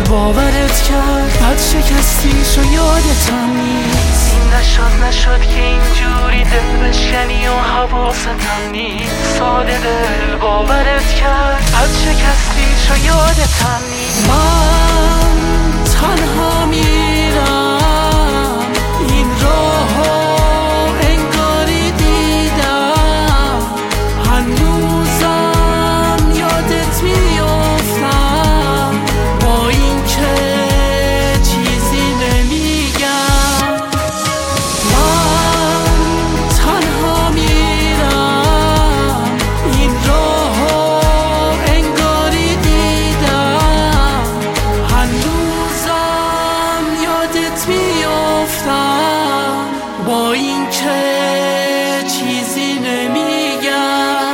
باورت کرد بعد شکستیشو یادتم نیست. این نشد که اینجوری دل بشکنی و حواستم نیست. ساده دل باورت کرد بعد شکستیشو یادتم نیست. من تنها میرم این راهو انگاری دیدم، هنوزم یادت میافتم با این که چیزی نمیگم. من تنها میرم این راهو انگاری دیدم، هنوزم یادت میافتم با این که چیزی نمیگم.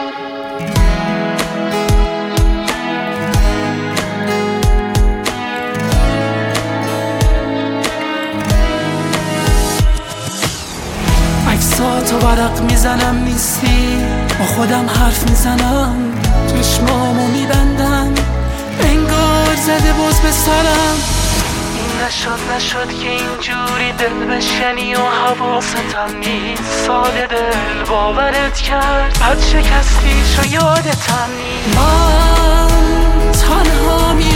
عکساتو ورق میزنم نیستی، با خودم حرف میزنم، چشمامو میبندم انگار زده باز به سرم. این نشد که اینجوری دل بشکنی و حواستم نیست. ساده دل باورت کرد بعد شکستیشو یادتم نیست. من تنها